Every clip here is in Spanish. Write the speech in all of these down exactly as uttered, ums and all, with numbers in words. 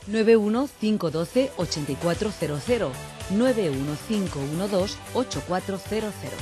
nueve uno cinco uno dos ocho cuatro cero cero, nueve uno cinco uno dos ocho cuatro cero cero.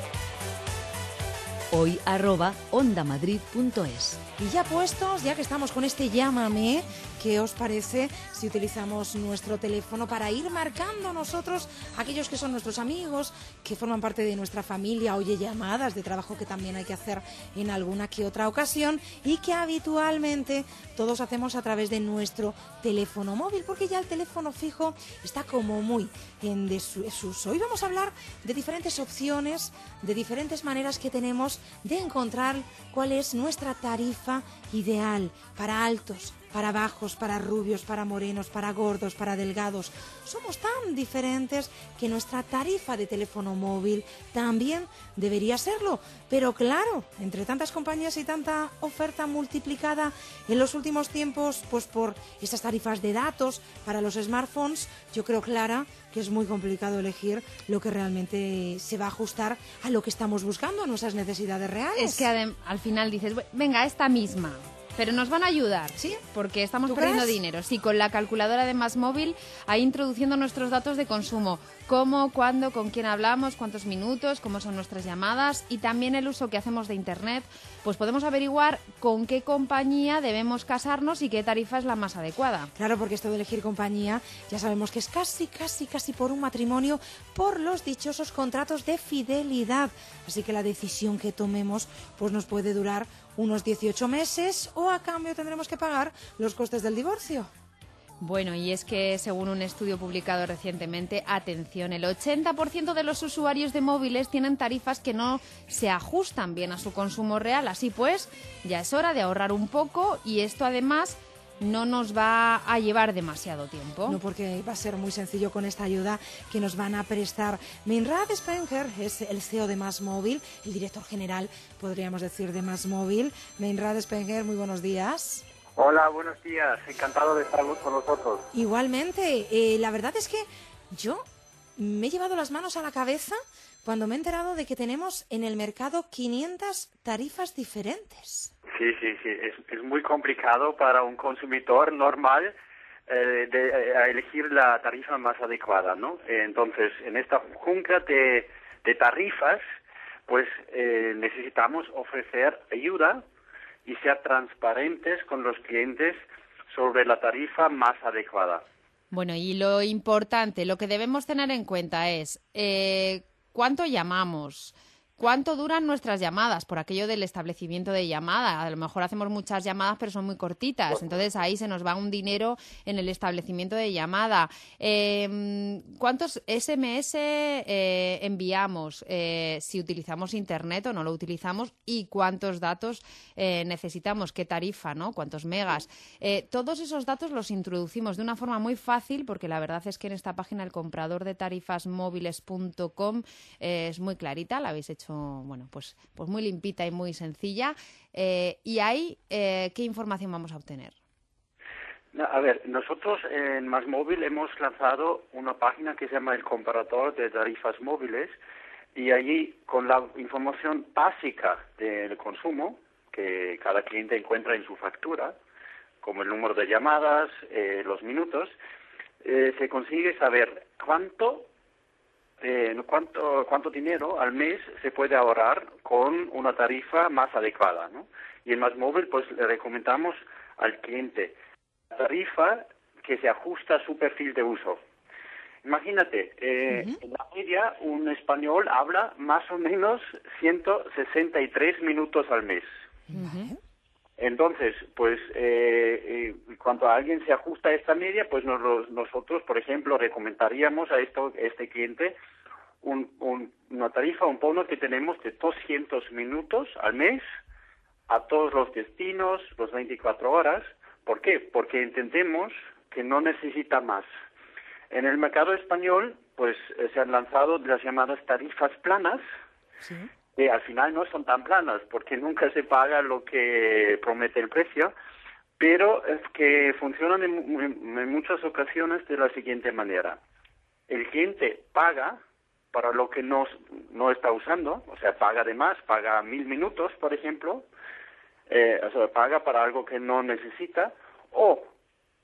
Hoy arroba ondamadrid punto es. Y ya puestos, ya que estamos con este llámame, ¿qué os parece si utilizamos nuestro teléfono para ir marcando nosotros aquellos que son nuestros amigos, que forman parte de nuestra familia, oye, llamadas de trabajo que también hay que hacer en alguna que otra ocasión y que habitualmente todos hacemos a través de nuestro teléfono móvil, porque ya el teléfono fijo está como muy en desuso. Hoy vamos a hablar de diferentes opciones, de diferentes maneras que tenemos de encontrar cuál es nuestra tarifa ideal para altos, para bajos, para rubios, para morenos, para gordos, para delgados. Somos tan diferentes que nuestra tarifa de teléfono móvil también debería serlo. Pero claro, entre tantas compañías y tanta oferta multiplicada en los últimos tiempos, pues por estas tarifas de datos para los smartphones, yo creo, Clara, que es muy complicado elegir lo que realmente se va a ajustar a lo que estamos buscando, a nuestras necesidades reales. Es que al final dices, venga, esta misma... Pero nos van a ayudar, ¿sí? Porque estamos perdiendo crees? dinero. Sí, con la calculadora de Más Móvil, ahí introduciendo nuestros datos de consumo. Cómo, cuándo, con quién hablamos, cuántos minutos, cómo son nuestras llamadas y también el uso que hacemos de Internet. Pues podemos averiguar con qué compañía debemos casarnos y qué tarifa es la más adecuada. Claro, porque esto de elegir compañía ya sabemos que es casi, casi, casi por un matrimonio, por los dichosos contratos de fidelidad. Así que la decisión que tomemos pues nos puede durar unos dieciocho meses o a cambio tendremos que pagar los costes del divorcio. Bueno, y es que según un estudio publicado recientemente, atención, el ochenta por ciento de los usuarios de móviles tienen tarifas que no se ajustan bien a su consumo real. Así pues, ya es hora de ahorrar un poco y esto además no nos va a llevar demasiado tiempo. No, porque va a ser muy sencillo con esta ayuda que nos van a prestar. Meinrad Spenger es el C E O de Más Móvil, el director general, podríamos decir, de Más Móvil. Meinrad Spenger, muy buenos días. Hola, buenos días. Encantado de estar con nosotros. Igualmente. Eh, la verdad es que yo me he llevado las manos a la cabeza cuando me he enterado de que tenemos en el mercado quinientas tarifas diferentes. Sí, sí, sí. Es, es muy complicado para un consumidor normal eh, de, eh, elegir la tarifa más adecuada, ¿no? Entonces, en esta jungla de, de tarifas, pues eh, necesitamos ofrecer ayuda y ser transparentes con los clientes sobre la tarifa más adecuada. Bueno, y lo importante, lo que debemos tener en cuenta es eh, cuánto llamamos, cuánto duran nuestras llamadas, por aquello del establecimiento de llamada. A lo mejor hacemos muchas llamadas, pero son muy cortitas. Entonces ahí se nos va un dinero en el establecimiento de llamada. Eh, ¿Cuántos ese eme ese eh, enviamos? Eh, si utilizamos Internet o no lo utilizamos y cuántos datos eh, necesitamos, qué tarifa, ¿no? Cuántos megas. Eh, todos esos datos los introducimos de una forma muy fácil, porque la verdad es que en esta página, el comprador de tarifas móviles punto com, eh, es muy clarita, la habéis hecho bueno, pues, pues muy limpita y muy sencilla. Eh, y ahí, eh, ¿qué información vamos a obtener? A ver, nosotros en Más Móvil hemos lanzado una página que se llama el comparador de tarifas móviles y allí con la información básica del consumo que cada cliente encuentra en su factura, como el número de llamadas, eh, los minutos, eh, se consigue saber cuánto Eh, cuánto cuánto dinero al mes se puede ahorrar con una tarifa más adecuada, ¿no? Y en Más Móvil pues le recomendamos al cliente la tarifa que se ajusta a su perfil de uso. Imagínate, eh, uh-huh. en la media un español habla más o menos ciento sesenta y tres minutos al mes. Uh-huh. Entonces, pues, eh, eh, cuando alguien se ajusta a esta media, pues nos, nosotros, por ejemplo, recomendaríamos a esto, este cliente un, un, una tarifa, un bono que tenemos de doscientos minutos al mes a todos los destinos, los veinticuatro horas. ¿Por qué? Porque entendemos que no necesita más. En el mercado español, pues, eh, se han lanzado las llamadas tarifas planas, ¿sí? Que al final no son tan planas porque nunca se paga lo que promete el precio, pero es que funcionan en, en, en muchas ocasiones de la siguiente manera. El cliente paga para lo que no, no está usando, o sea, paga de más, paga mil minutos, por ejemplo, eh, o sea, paga para algo que no necesita, o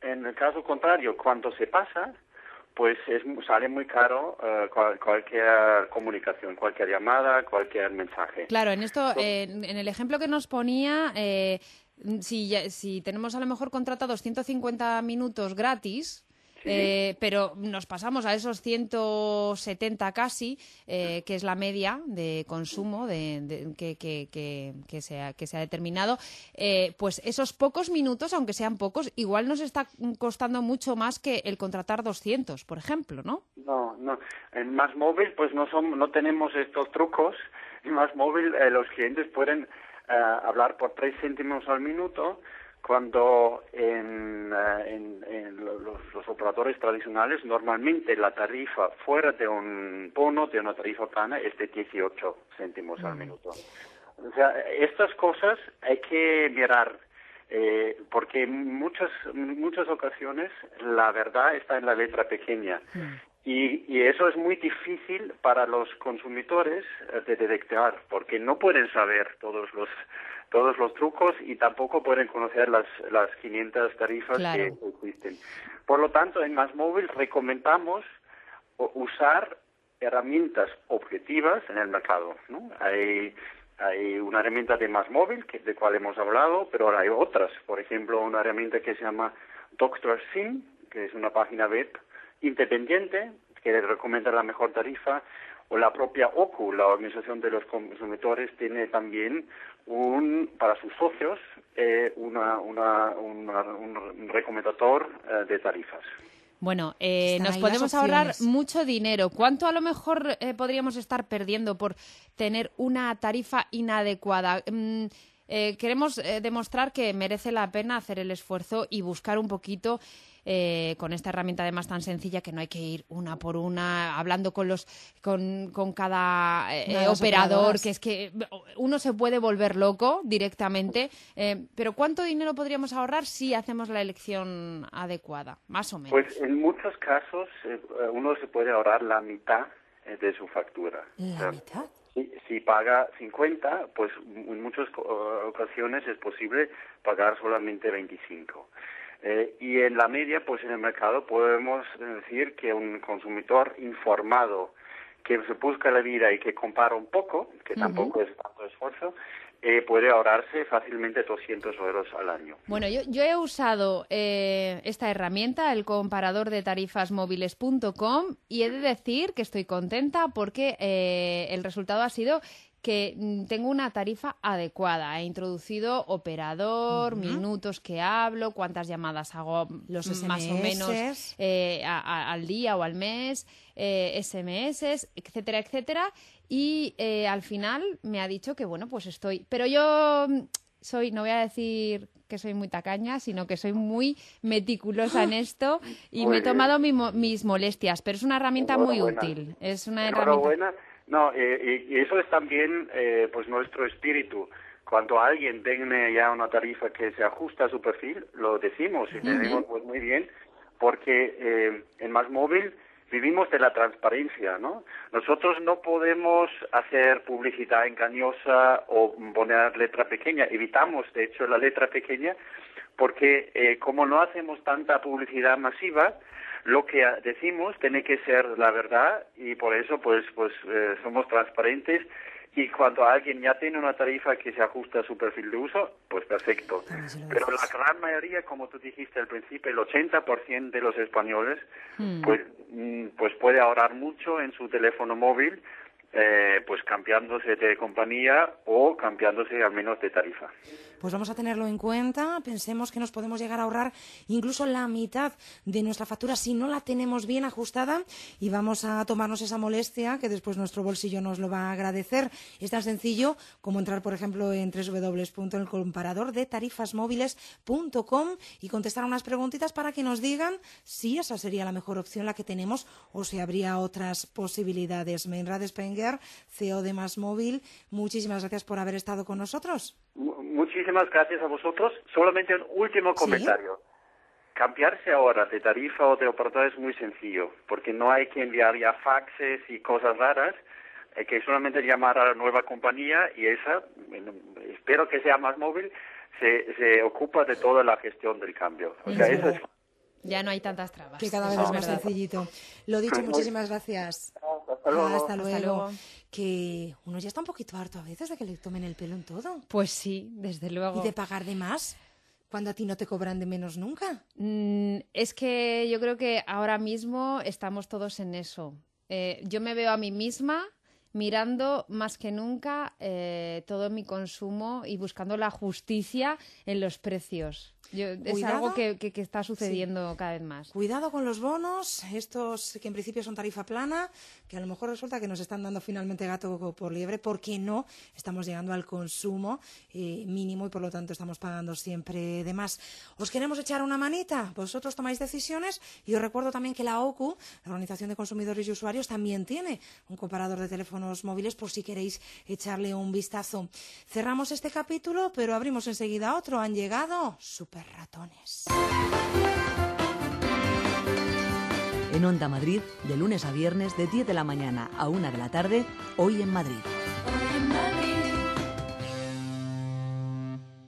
en el caso contrario, cuando se pasa, pues es, sale muy caro uh, cual, cualquier comunicación, cualquier llamada, cualquier mensaje. Claro, en esto, eh, en el ejemplo que nos ponía, eh, si, ya, si tenemos a lo mejor contratados ciento cincuenta minutos gratis, sí. eh, pero nos pasamos a esos ciento setenta casi, eh, que es la media de consumo de, de, que, que, que, que, se ha, que se ha determinado, eh, pues esos pocos minutos, aunque sean pocos, igual nos está costando mucho más que el contratar doscientos, por ejemplo, ¿no? No, no. En Más Móvil, pues no, son, no tenemos estos trucos. En Más Móvil eh, los clientes pueden uh, hablar por tres céntimos al minuto, cuando en, uh, en, en los, los operadores tradicionales normalmente la tarifa fuera de un bono, de una tarifa plana, es de dieciocho céntimos mm. al minuto. O sea, estas cosas hay que mirar, eh, porque en muchas, muchas ocasiones la verdad está en la letra pequeña. Mm. Y, y eso es muy difícil para los consumidores de detectar, porque no pueden saber todos los todos los trucos y tampoco pueden conocer las las quinientas tarifas claro. que existen. Por lo tanto, en Más Móvil recomendamos usar herramientas objetivas en el mercado, ¿no? Hay hay una herramienta de Más Móvil, que de cual hemos hablado, pero ahora hay otras. Por ejemplo, una herramienta que se llama Doctor Sim, que es una página web independiente que recomienda la mejor tarifa, o la propia O C U, la Organización de los Consumidores, tiene también un para sus socios eh, una, una, una, un recomendador eh, de tarifas. Bueno, eh, nos podemos ahorrar mucho dinero. ¿Cuánto a lo mejor eh, podríamos estar perdiendo por tener una tarifa inadecuada? Mm, eh, queremos eh, demostrar que merece la pena hacer el esfuerzo y buscar un poquito eh, con esta herramienta además tan sencilla, que no hay que ir una por una hablando con los con, con cada eh, operador, que es que uno se puede volver loco directamente. Eh, pero ¿cuánto dinero podríamos ahorrar si hacemos la elección adecuada, más o menos? Pues en muchos casos eh, uno se puede ahorrar la mitad eh, de su factura. ¿La o sea, mitad? Si, si paga cincuenta, pues en muchas ocasiones es posible pagar solamente veinticinco. Eh, y en la media, pues en el mercado podemos decir que un consumidor informado que se busca la vida y que compara un poco, que uh-huh. tampoco es tanto esfuerzo, eh, puede ahorrarse fácilmente doscientos euros al año. Bueno, yo, yo he usado eh, esta herramienta, el comparador de tarifas móviles punto com, y he de decir que estoy contenta porque eh, el resultado ha sido que tengo una tarifa adecuada. He introducido operador, uh-huh. minutos que hablo, cuántas llamadas hago los más o menos eh, a, a, al día o al mes, eh, ese eme ese, etcétera, etcétera. Y eh, al final me ha dicho que, bueno, pues estoy... Pero yo soy, no voy a decir que soy muy tacaña, sino que soy muy meticulosa en esto y muy me he tomado mi, mis molestias. Pero es una herramienta muy útil. Es una herramienta... No, eh, y eso es también eh, pues nuestro espíritu. Cuando alguien tiene ya una tarifa que se ajusta a su perfil, lo decimos y uh-huh. decimos pues muy bien, porque eh, en Más Móvil vivimos de la transparencia, ¿no? Nosotros no podemos hacer publicidad engañosa o poner letra pequeña. Evitamos, de hecho, la letra pequeña porque eh, como no hacemos tanta publicidad masiva, lo que decimos tiene que ser la verdad y por eso pues pues eh, somos transparentes, y cuando alguien ya tiene una tarifa que se ajusta a su perfil de uso, pues perfecto. Pero la gran mayoría, como tú dijiste al principio, el ochenta por ciento de los españoles hmm. pues pues puede ahorrar mucho en su teléfono móvil, eh, pues cambiándose de compañía o cambiándose al menos de tarifa. Pues vamos a tenerlo en cuenta. Pensemos que nos podemos llegar a ahorrar incluso la mitad de nuestra factura si no la tenemos bien ajustada, y vamos a tomarnos esa molestia que después nuestro bolsillo nos lo va a agradecer. Es tan sencillo como entrar, por ejemplo, en doble u doble u doble u punto el comparador de tarifas móviles punto com y contestar unas preguntitas para que nos digan si esa sería la mejor opción, la que tenemos, o si habría otras posibilidades. Meinrad Spenger, C E O de Más Móvil, muchísimas gracias por haber estado con nosotros. Muchísimas gracias a vosotros. Solamente un último comentario. ¿Sí? Cambiarse ahora de tarifa o de operador es muy sencillo, porque no hay que enviar ya faxes y cosas raras. Hay que solamente llamar a la nueva compañía y esa, espero que sea Más Móvil, se, se ocupa de toda la gestión del cambio. O sea, eso es Ya no hay tantas trabas. Que cada vez Eso es más verdad. sencillito. Lo dicho, muchísimas gracias. Hasta luego. Hasta luego. Hasta luego. Que uno ya está un poquito harto a veces de que le tomen el pelo en todo. Pues sí, desde luego. Y de pagar de más, cuando a ti no te cobran de menos nunca. Mm, es que yo creo que ahora mismo estamos todos en eso. Eh, yo me veo a mí misma mirando más que nunca eh, todo mi consumo y buscando la justicia en los precios. Yo, es Cuidado. algo que, que- que está sucediendo cada vez más. Cuidado con los bonos, estos que en principio son tarifa plana, que a lo mejor resulta que nos están dando finalmente gato por liebre, porque no estamos llegando al consumo eh, mínimo y por lo tanto estamos pagando siempre de más. ¿Os queremos echar una manita? Vosotros tomáis decisiones y os recuerdo también que la O C U, la Organización de Consumidores y Usuarios, también tiene un comparador de teléfonos móviles por si queréis echarle un vistazo. Cerramos este capítulo, pero abrimos enseguida otro. Han llegado super ratones. En Onda Madrid, de lunes a viernes, de diez de la mañana a una de la tarde, Hoy en Madrid. Hoy en Madrid.